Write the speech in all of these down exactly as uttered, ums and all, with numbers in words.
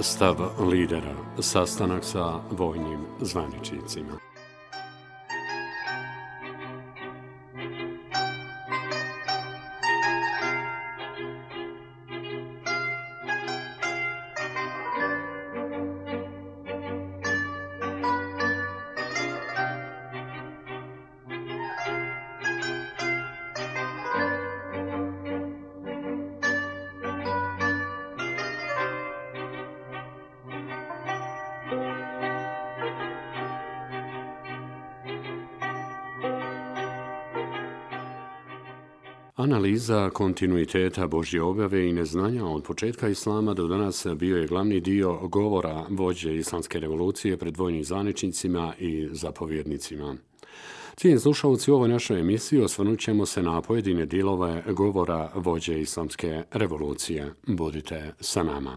Stav lidera. Sastanak sa vojnim zvaničnicima. Analiza kontinuiteta Božje objave i neznanja od početka islama do danas bio je glavni dio govora vođe islamske revolucije pred vojnim zvaničnicima i zapovjednicima. Cijenjeni slušalci, u ovoj našoj emisiji osvrnut ćemo se na pojedine dijelove govora vođe islamske revolucije. Budite sa nama.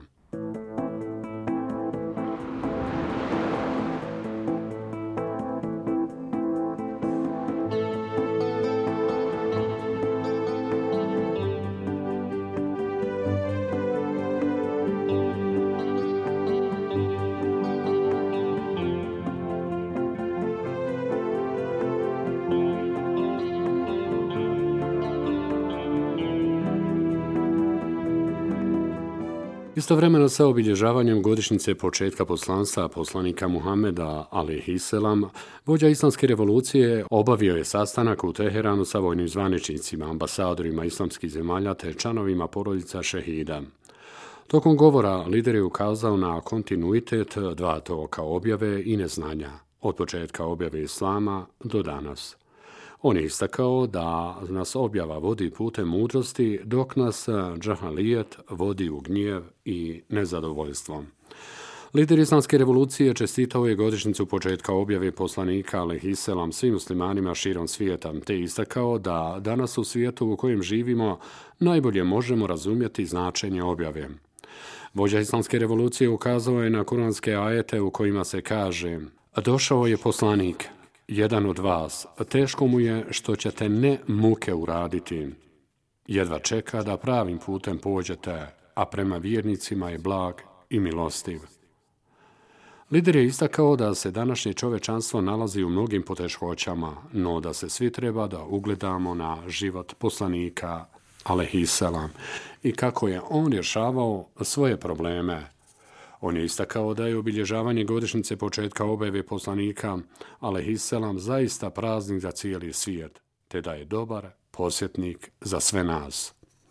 Istovremeno sa obilježavanjem godišnjice početka poslanstva poslanika Muhameda alejhiselam, vođa islamske revolucije obavio je sastanak u Teheranu sa vojnim zvaničnicima, ambasadorima islamskih zemalja te članovima porodica šehida. Tokom govora lider je ukazao na kontinuitet dva toka objave i neznanja, od početka objave islama do danas. On je istakao da nas objava vodi putem mudrosti, dok nas džahalijet vodi u gnjev i nezadovoljstvo. Lider islamske revolucije čestitao je godišnjicu početka objave poslanika alejhiselam svim muslimanima širom svijeta, te istakao da danas u svijetu u kojem živimo najbolje možemo razumjeti značenje objave. Vođa islamske revolucije ukazao je na kuranske ajete u kojima se kaže: došao je poslanik, jedan od vas, teško mu je što ćete ne muke uraditi. Jedva čeka da pravim putem pođete, a prema vjernicima je blag i milostiv. Lider je istakao da se današnje čovečanstvo nalazi u mnogim poteškoćama, no da se svi treba da ugledamo na život poslanika alejhiselam i kako je on rješavao svoje probleme. On je istakao da je obilježavanje godišnjice početka objave poslanika alejhiselam zaista praznik za cijeli svijet, te da je dobar podsjetnik za sve nas.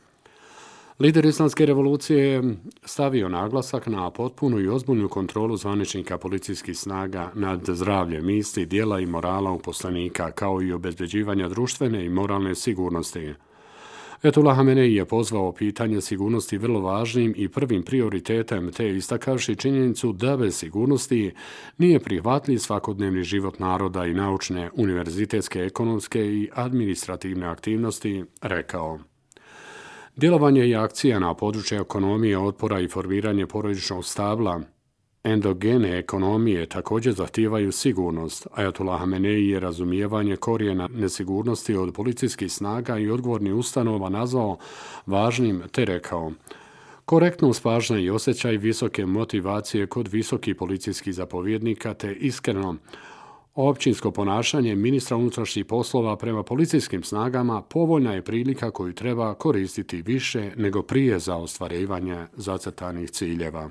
Lider islamske revolucije je stavio naglasak na potpunu i ozbiljnu kontrolu zvaničnika policijskih snaga nad zdravljem misli, djela i morala uposlenika, kao i obezbeđivanja društvene i moralne sigurnosti. Ajatullah Hamenei je pozvao pitanje sigurnosti vrlo važnim i prvim prioritetem, te istakavši činjenicu da bez sigurnosti nije prihvatljiv svakodnevni život naroda i naučne, univerzitetske, ekonomske i administrativne aktivnosti, rekao: djelovanje i akcija na području ekonomije, otpora i formiranje porodičnog stabla, endogene ekonomije također zahtijevaju sigurnost. Ajatullah Hamenei je razumijevanje korijena nesigurnosti od policijskih snaga i odgovornih ustanova nazvao važnim, te rekao: korektnost, pažnja i osjećaj visoke motivacije kod visokih policijskih zapovjednika te iskreno općinsko ponašanje ministra unutrašnjih poslova prema policijskim snagama povoljna je prilika koju treba koristiti više nego prije za ostvarivanje zacrtanih ciljeva.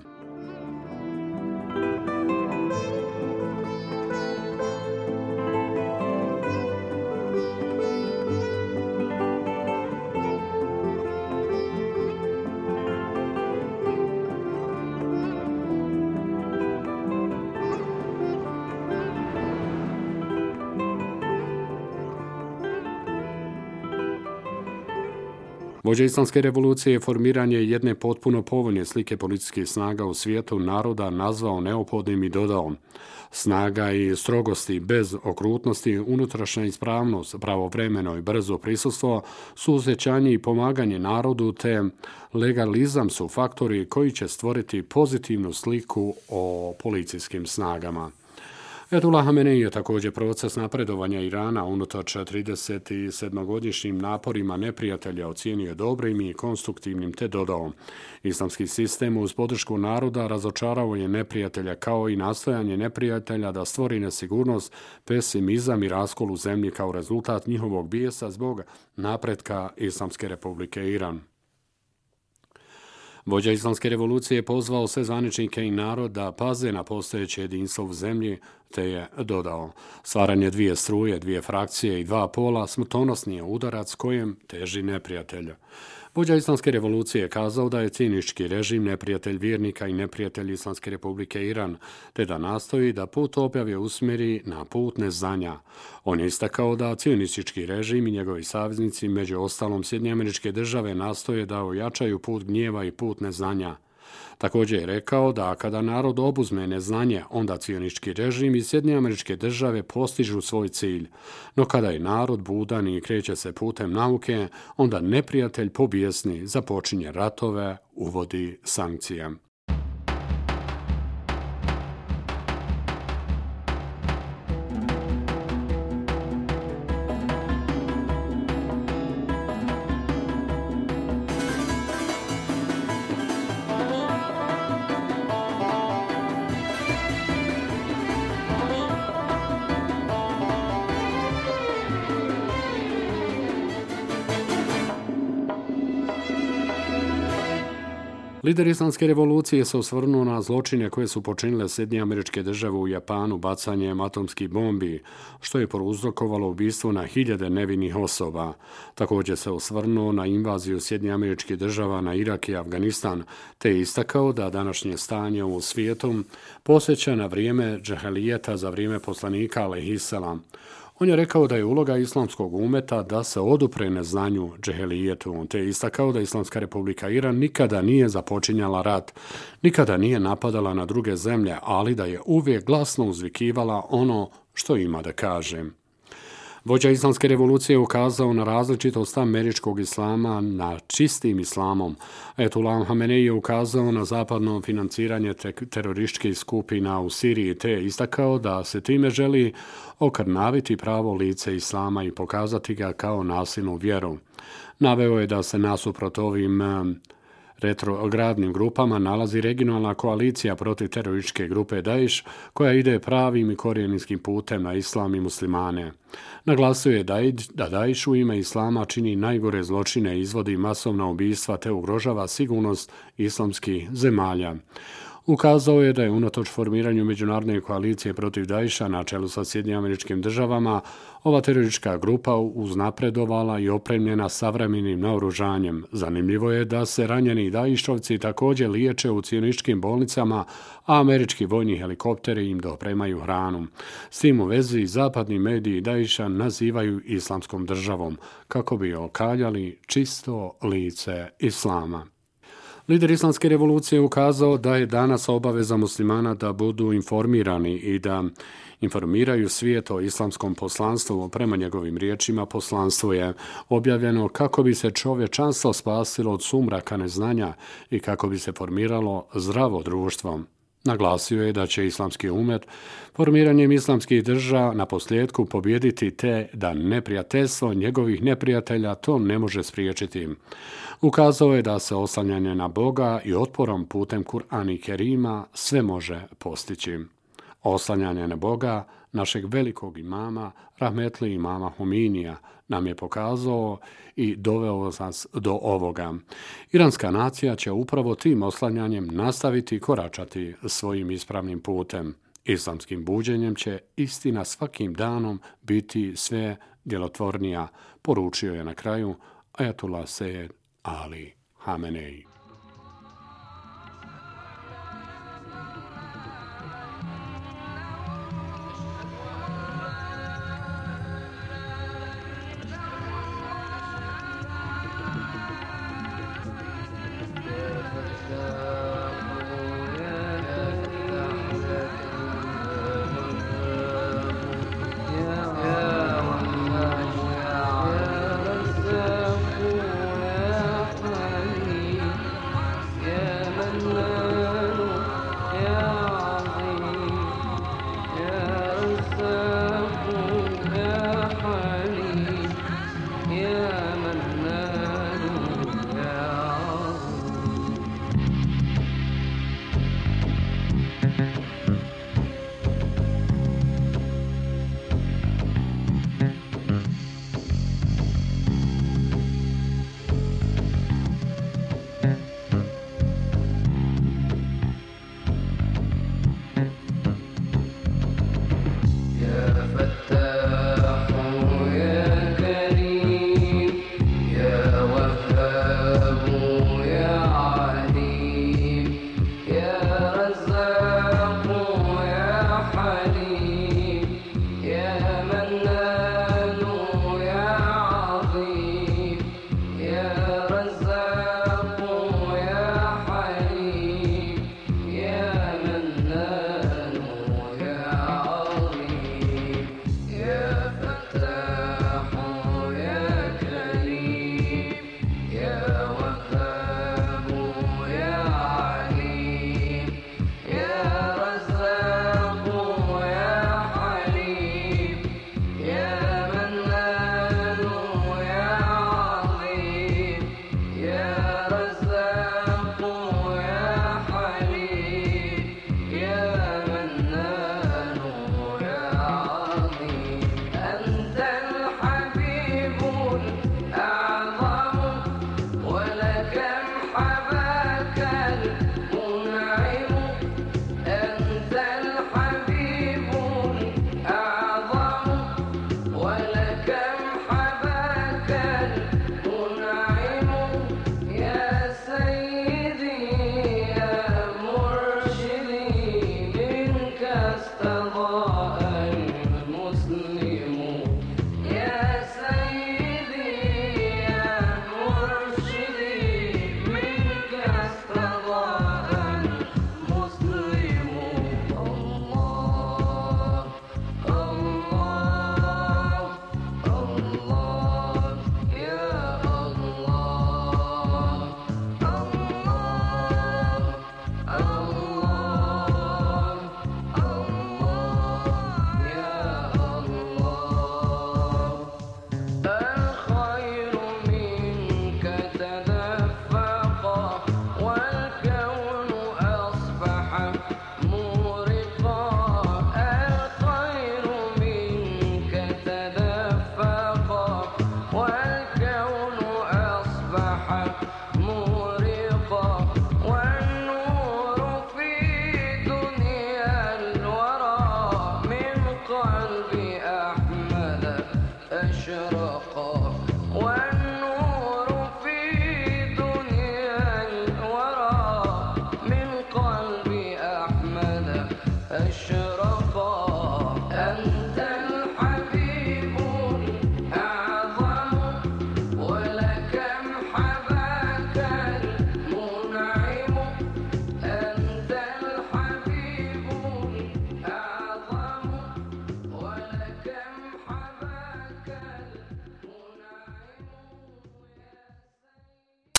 Vođa islamske revolucije je formiranje jedne potpuno povoljne slike policijskih snaga u svijetu naroda nazvao neophodnim i dodao: snaga i strogosti bez okrutnosti, unutrašnja ispravnost, pravovremeno i brzo prisustvo, suosjećanje i pomaganje narodu te legalizam su faktori koji će stvoriti pozitivnu sliku o policijskim snagama. Ajatullah Hamenei je također proces napredovanja Irana unatoč trideset sedmogodišnjim naporima neprijatelja ocijenio dobrim i konstruktivnim te dodao: islamski sistem uz podršku naroda razočarao je neprijatelja kao i nastojanje neprijatelja da stvori nesigurnost, pesimizam i raskol u zemlji kao rezultat njihovog bijesa zbog napretka Islamske republike Iran. Vođa Islamske revolucije je pozvao sve zvaničnike i narod da paze na postojeće jedinstvo u zemlji, te je dodao: stvaranje dvije struje, dvije frakcije i dva pola smrtonosni je udarac kojem teži neprijatelj. Vođa Islamske revolucije je kazao da je cinički režim neprijatelj vjernika i neprijatelj Islamske republike Iran, te da nastoji da put objave usmjeri na put neznanja. On je istakao da cionistički režim i njegovi saveznici, među ostalom Sjedinjene Američke Države, nastoje da ojačaju put gnjeva i put neznanja. Također je rekao da kada narod obuzme neznanje, onda cionistički režim i Sjedinjene Američke Države postižu svoj cilj. No kada je narod budan i kreće se putem nauke, onda neprijatelj pobjesni, započinje ratove, uvodi sankcije. Lider Islamske revolucije se osvrnuo na zločine koje su počinile Sjedinjene Američke Države u Japanu bacanjem atomskih bombi, što je prouzrokovalo ubistvo na hiljade nevinih osoba. Također se osvrnuo na invaziju Sjedinjenih Američkih Država na Irak i Afganistan, te je istakao da današnje stanje u svijetu podsjeća na vrijeme džahelijeta za vrijeme poslanika alejhiselam. On je rekao da je uloga islamskog umeta da se odupre neznanju džehelijetu, te je istakao da Islamska republika Iran nikada nije započinjala rat, nikada nije napadala na druge zemlje, ali da je uvijek glasno uzvikivala ono što ima da kaže. Vođa Islamske revolucije je ukazao na različitost američkog islama na čistim islamom. Ajatullah Hamenei je ukazao na zapadno financiranje te terorističkih skupina u Siriji, te je istakao da se time želi okrnaviti pravo lice islama i pokazati ga kao nasilnu vjeru. Naveo je da se nasuprot ovim retrogradnim grupama nalazi regionalna koalicija protiv terorističke grupe Daesh, koja ide pravim i korijenskim putem na islam i muslimane. Naglasio je da Daesh u ime islama čini najgore zločine, izvodi masovna ubistva te ugrožava sigurnost islamskih zemalja. Ukazao je da je unatoč formiranju međunarodne koalicije protiv Daesha na čelu sa Sjedinjenim Američkim Državama ova teroristička grupa uznapredovala i opremljena savremenim naoružanjem. Zanimljivo je da se ranjeni Daeshovci također liječe u cionističkim bolnicama, a američki vojni helikopteri im dopremaju hranu. S tim u vezi zapadni mediji Daesha nazivaju islamskom državom, kako bi okaljali čisto lice islama. Lider Islamske revolucije ukazao da je danas obaveza muslimana da budu informirani i da informiraju svijet o islamskom poslanstvu. Prema njegovim riječima, poslanstvo je objavljeno kako bi se čovječanstvo spasilo od sumraka neznanja i kako bi se formiralo zdravo društvo. Naglasio je da će islamski umet formiranjem islamskih država na posljedku pobijediti, te da neprijateljstvo njegovih neprijatelja to ne može spriječiti. Ukazao je da se oslanjanje na Boga i otporom putem Kur'ana i Kerima sve može postići. Oslanjanje na Boga, našeg velikog imama, rahmetli imama Huminija, nam je pokazao i doveo nas do ovoga. Iranska nacija će upravo tim oslanjanjem nastaviti koračati svojim ispravnim putem. Islamskim buđenjem će istina svakim danom biti sve djelotvornija, poručio je na kraju Ajatullah Sejed Ali Hamenei. أشرقا والنور في دنيا الورى من قلب أحمد الشرقا